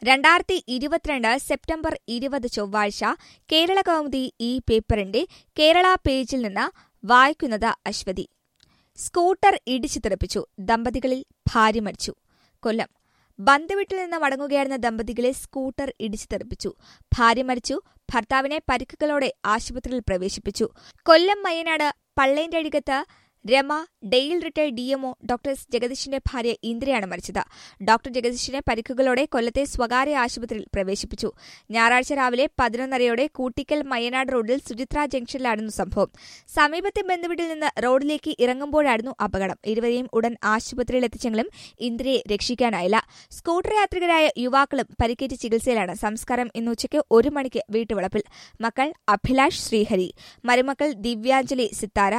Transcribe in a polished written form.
2022 September 20 ചൊവ്വാഴ്ച കേരള കൗമുദി ഈ പേപ്പറിന്റെ കേരള പേജിൽ നിന്ന് വായിക്കുന്നത് അശ്വതി. സ്കൂട്ടർ ഇടിച്ചു തെറിപ്പിച്ചു, ദമ്പതികളിൽ ഭാര്യ മരിച്ചു. കൊല്ലം. ബന്ധുവീട്ടിൽ നിന്ന് മടങ്ങുകയായിരുന്ന ദമ്പതികളെ സ്കൂട്ടർ ഇടിച്ചു തെറിപ്പിച്ചു. ഭാര്യ മരിച്ചു. ഭർത്താവിനെ പരിക്കുകളോടെ ആശുപത്രിയിൽ പ്രവേശിപ്പിച്ചു. Kollam Mayyanad Pallentazhikath Rama Dale retired DMO doctor S ജഗദീഷിന്റെ ഭാര്യ ഇന്ദിരയാണ് മരിച്ചത്. ഡോക്ടർ ജഗദീഷിനെ പരിക്കുകളോടെ കൊല്ലത്തെ സ്വകാര്യ ആശുപത്രിയിൽ പ്രവേശിപ്പിച്ചു. ഞായറാഴ്ച രാവിലെ 11:30 കൂട്ടിക്കൽ മയ്യനാട് റോഡിൽ സുചിത്ര ജംഗ്ഷനിലായിരുന്നു സംഭവം. സമീപത്തെ ബന്ധുവീട്ടിൽ നിന്ന് റോഡിലേക്ക് ഇറങ്ങുമ്പോഴായിരുന്നു അപകടം. ഇരുവരെയും ഉടൻ ആശുപത്രിയിൽ എത്തിച്ചെങ്കിലും ഇന്ദിരയെ രക്ഷിക്കാനായില്ല. സ്കൂട്ടർ യാത്രികരായ യുവാക്കളും പരിക്കേറ്റ് ചികിത്സയിലാണ്. സംസ്കാരം ഇന്ന് ഉച്ചയ്ക്ക് 1 മണിക്ക് വീട്ടുവളപ്പിൽ. മക്കൾ അഭിലാഷ്, ശ്രീഹരി, മരുമക്കൾ ദിവ്യാഞ്ജലി, സിത്താര,